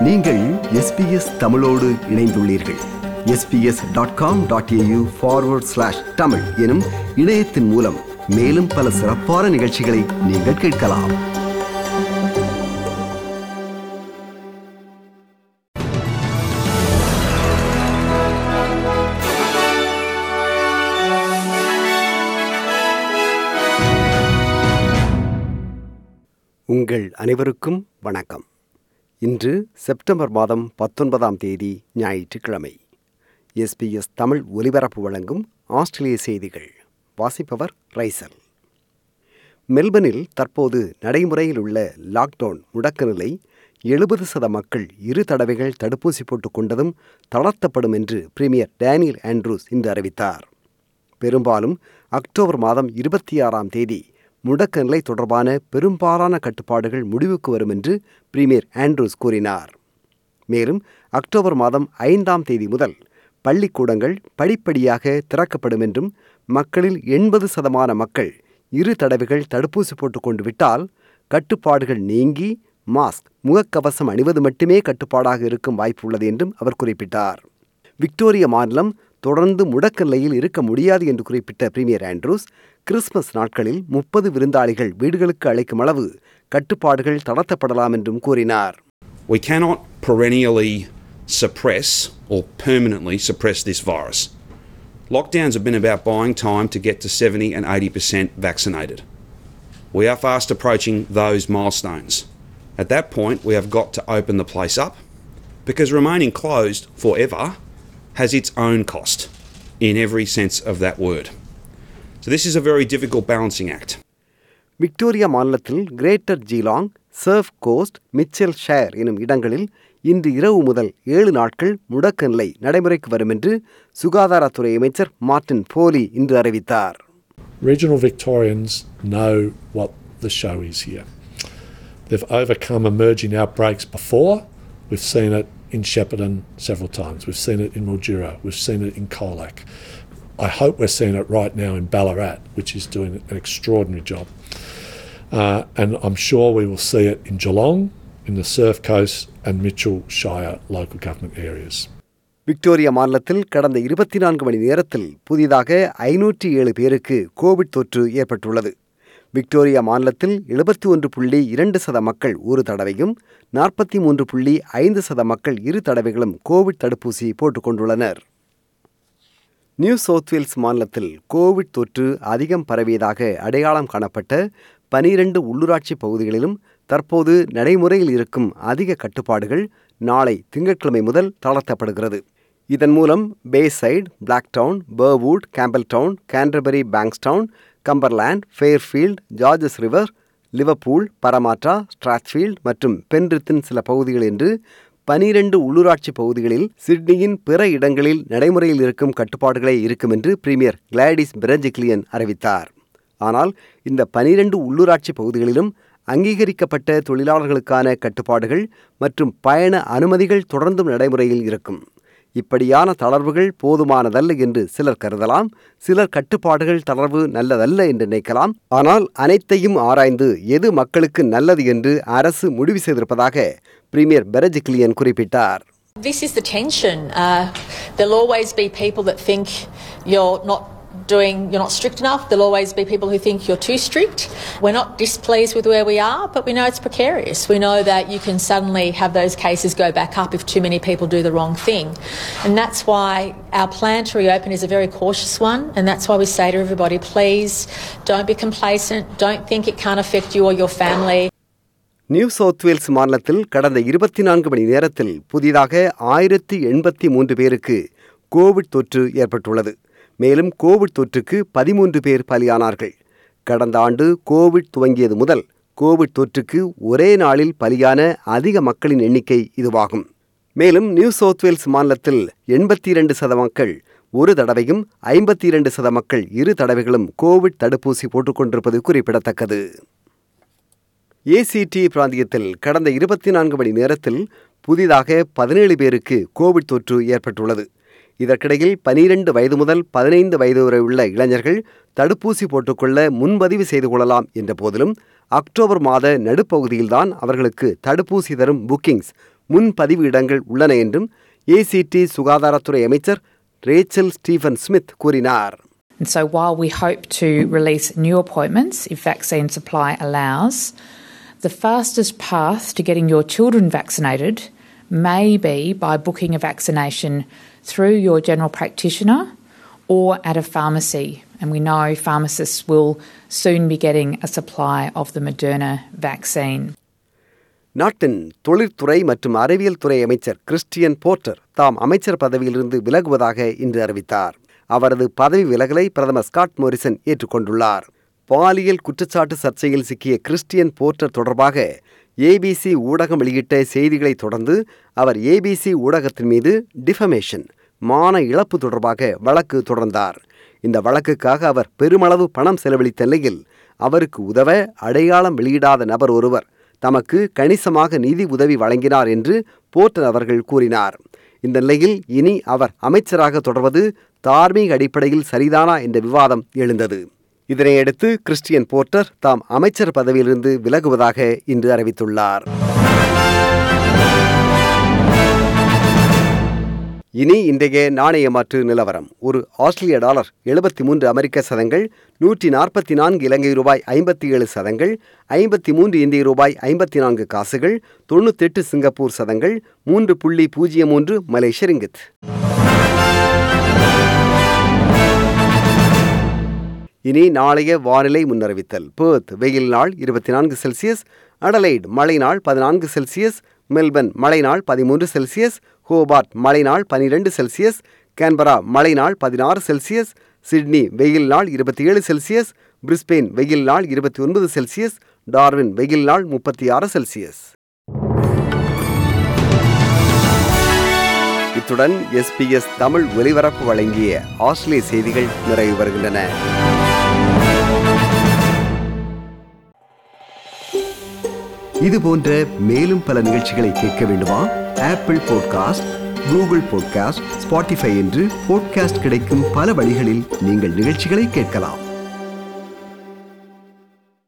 நீங்கள் SBS தமிழோடு இணைந்துள்ளீர்கள். sbs.com.au/tamil எனும் இணையத்தின் மூலம் மேலும் பல சிறப்பான நிகழ்ச்சிகளை நீங்கள் கேட்கலாம். உங்கள் அனைவருக்கும் வணக்கம். இன்று செப்டம்பர் மாதம் 19ஆம் தேதி ஞாயிற்றுக்கிழமை. SBS தமிழ் ஒலிபரப்பு வழங்கும் ஆஸ்திரேலிய செய்திகள். வாசிப்பவர் ரைசல். மெல்பர்னில் தற்போது நடைமுறையில் உள்ள லாக்டவுன் முடக்க நிலை 70% மக்கள் 2 தடவைகள் தடுப்பூசி போட்டுக் கொண்டதும் தளர்த்தப்படும் என்று பிரீமியர் டேனியல் ஆண்ட்ரூஸ் இன்று அறிவித்தார். பெரும்பாலும் அக்டோபர் மாதம் 26ஆம் தேதி முடக்க நிலை தொடர்பான பெரும்பாலான கட்டுப்பாடுகள் முடிவுக்கு வரும் என்று பிரீமியர் ஆண்ட்ரூஸ் கூறினார். மேலும் அக்டோபர் மாதம் 5ஆம் தேதி முதல் பள்ளிக்கூடங்கள் படிப்படியாக திறக்கப்படும் என்றும் மக்களில் 80% மக்கள் 2 தடவைகள் தடுப்பூசி போட்டுக்கொண்டு விட்டால் கட்டுப்பாடுகள் நீங்கி மாஸ்க், முகக்கவசம் அணிவது மட்டுமே கட்டுப்பாடாக இருக்கும் வாய்ப்பு உள்ளது என்றும் அவர் குறிப்பிட்டார். விக்டோரியா மாநிலம் தொடர்ந்து முடக்க நிலையில் இருக்க முடியாது என்று குறிப்பிட்ட பிரீமியர் ஆண்ட்ரூஸ், கிறிஸ்துமஸ் நாட்களில் 30 விருந்தாளிகள் வீடுகளுக்கு அழைக்கும் அளவு கட்டுப்பாடுகள் தளர்த்தப்படலாம் என்றும் கூறினார். We cannot perennially suppress or permanently suppress this virus. Lockdowns have been about buying time to get to 70 and 80% vaccinated. We are fast approaching those milestones. At that point, we have got to open the place up because remaining closed forever has its own cost in every sense of that word. So this is a very difficult balancing act. Victoria மாநிலத்தில் greater Geelong, surf coast, Mitchell shire எனும் இடங்களில் இன்று இரவு முதல் 7 நாட்கள் முடக்க நிலை நடைமுறைக்கு வரும் என்று சுகாதாரத்துறை அமைச்சர் மார்ட்டின் போலி இன்று அறிவித்தார். Regional Victorians know what the show is here. They've overcome emerging outbreaks before. We've seen it in Shepparton several times. We've seen it in Mildura. We've seen it in Colac. I hope we're seeing it right now in Ballarat, which is doing an extraordinary job. And I'm sure we will see it in Geelong, in the Surf Coast and Mitchell Shire local government areas. Victoria மாநிலத்தில் கடந்த 24 மணி நேரத்தில் புதிதாக 507 பேருக்கு Covid தொற்று ஏற்பட்டுள்ளது. Victoria மாநிலத்தில் 71.2% மக்கள் 1 தடவையும் 43.5% மக்கள் 2 தடவைகளும் கோவிட் தடுப்பூசி போட்டுக் கொண்டுள்ளனர். நியூ சவுத் வேல்ஸ் மாநிலத்தில் கோவிட் தொற்று அதிகம் பரவியதாக அடையாளம் காணப்பட்ட 12 உள்ளூராட்சி பகுதிகளிலும் தற்போது நடைமுறையில் இருக்கும் அதிக கட்டுப்பாடுகள் நாளை திங்கட்கிழமை முதல் தளர்த்தப்படுகிறது. இதன் மூலம் Bayside, Blacktown, Burwood, Campbelltown, Canterbury Bankstown, Cumberland, Fairfield, Georges River, Liverpool, Parramatta, Strathfield மற்றும் பென்ரித்தின் சில பகுதிகள் என்று 12 உள்ளூராட்சி பகுதிகளில் சிட்னியின் பிற இடங்களில் நடைமுறையில் இருக்கும் கட்டுப்பாடுகளே இருக்கும் என்று பிரீமியர் கிளாடிஸ் பெரஞ்சிக்லியன் அறிவித்தார். ஆனால் இந்த 12 உள்ளூராட்சி பகுதிகளிலும் அங்கீகரிக்கப்பட்ட தொழிலாளர்களுக்கான கட்டுப்பாடுகள் மற்றும் பயண அனுமதிகள் தொடர்ந்தும் நடைமுறையில் இருக்கும். இப்படியான தளர்வுகள் போதுமானதல்ல என்று சிலர் கருதலாம். சிலர் கட்டுப்பாடுகள் தளர்வு நல்லதல்ல என்று நினைக்கலாம். ஆனால் அனைத்தையும் ஆராய்ந்து எது மக்களுக்கு நல்லது என்று அரசு முடிவு செய்திருப்பதாக பிரீமியர் பெரஜிக்லியன் குறிப்பிட்டார். This is the tension. There'll always be people that think you're not strict enough. There'll always be people who think you're too strict. We're not displeased with where we are, but we know it's precarious. We know that you can suddenly have those cases go back up if too many people do the wrong thing. And that's why our plan to reopen is a very cautious one, and that's why we say to everybody, please don't be complacent. Don't think it can't affect you or your family. New South Wales மாநிலத்தில் கடந்த 24 மணி நேரத்தில் புதிதாக 1083 பேருக்கு Covid தொற்று ஏற்பட்டுள்ளது. மேலும் Covid தொற்றுக்கு 13 பேர் பலியானார்கள். கடந்த ஆண்டு கோவிட் துவங்கியது முதல் கோவிட் தொற்றுக்கு ஒரே நாளில் பலியான அதிக மக்களின் எண்ணிக்கை இதுவாகும். மேலும் நியூ சவுத் வேல்ஸ் மாநிலத்தில் 82% மக்கள் 1 தடவையும் 52% மக்கள் 2 தடவைகளும் கோவிட் தடுப்பூசி போட்டுக்கொண்டிருப்பது குறிப்பிடத்தக்கது. ACT பிராந்தியத்தில் கடந்த 24 மணி நேரத்தில் புதிதாக 17 பேருக்கு கோவிட் தொற்று ஏற்பட்டுள்ளது. இதற்கிடையில் 12 வயது முதல் 15 வயது வரை உள்ள இளைஞர்கள் தடுப்பூசி போட்டுக்கொள்ள முன்பதிவு செய்து கொள்ளலாம் என்ற போதிலும் அக்டோபர் மாத நடுப்பகுதியில்தான் அவர்களுக்கு தடுப்பூசி தரும் புக்கிங்ஸ் முன்பதிவு இடங்கள் உள்ளன என்றும் ACT சுகாதாரத்துறை அமைச்சர் ரேச்சல் ஸ்டீஃபன் ஸ்மித் கூறினார். And so while we hope to release new appointments if vaccine supply allows, the fastest path to getting your children vaccinated may be by booking a vaccination through your general practitioner or at a pharmacy. And we know pharmacists will soon be getting a supply of the Moderna vaccine. நாட்டின் தொழிற்துறை மற்றும் அறிவியல் துறை அமைச்சர் Christian Porter தாம் அமைச்சர் பதவியிலிருந்து விலகுவதாக இன்று அறிவித்தார். அவரது பதவி விலகலை பிரதமர் ஸ்காட் மோரிசன் ஏற்றுக்கொண்டுள்ளார். பாலியல் குற்றச்சாட்டு சர்ச்சையில் சிக்கிய கிறிஸ்டியன் போர்ட்டர் தொடர்பாக ABC ஊடகம் வெளியிட்ட செய்திகளை தொடர்ந்து அவர் ABC ஊடகத்தின் மீது டிஃபமேஷன் மான இழப்பு தொடர்பாக வழக்கு தொடர்ந்தார். இந்த வழக்குக்காக அவர் பெருமளவு பணம் செலவழித்த நிலையில் அவருக்கு உதவ அடையாளம் வெளியிடாத நபர் ஒருவர் தமக்கு கணிசமாக நிதி உதவி வழங்கினார் என்று போர்ட்டர் அவர்கள் கூறினார். இந்த நிலையில் இனி அவர் அமைச்சராக தொடர்வது தார்மீக அடிப்படையில் சரிதானா என்ற விவாதம் எழுந்தது. இதனையடுத்து கிறிஸ்டியன் போர்ட்டர் தாம் அமைச்சர் பதவியிலிருந்து விலகுவதாக இன்று அறிவித்துள்ளார். இனி இன்றைய நாணய மாற்று நிலவரம். ஒரு ஆஸ்திரேலிய டாலர் 73 அமெரிக்க சதங்கள், 144 இலங்கை ரூபாய் 57 சதங்கள், 53 இந்திய ரூபாய் 54 காசுகள், 98 சிங்கப்பூர் சதங்கள், 3.03 மலேசிய ரிங்கித். இனி நாளைய வானிலை முன்னறிவித்தல். பெர்த் வெயில் நாள் 24 செல்சியஸ், அடலைட் மழை நாள் 14 செல்சியஸ், மெல்பர்ன் மழை நாள் 13 செல்சியஸ், ஹோபார்ட் மழை நாள் 12 செல்சியஸ், கேன்பரா மழை நாள் 16 செல்சியஸ், சிட்னி வெயில் நாள் 27 செல்சியஸ், பிரிஸ்பெயின் வெயில் நாள் 29 செல்சியஸ், டார்வின் வெயில் நாள் 36 செல்சியஸ். இத்துடன் SBS தமிழ் ஒலிபரப்பு வழங்கிய ஆஸ்திரேலிய செய்திகள் நிறைவு வருகின்றன. இது போன்ற மேலும் பல நிகழ்ச்சிகளை கேட்க வேண்டுமா? Apple podcast, Google podcast, Spotify என்று பாட்காஸ்ட் கிடைக்கும் பல வழிகளில் நீங்கள் நிகழ்ச்சிகளை கேட்கலாம்.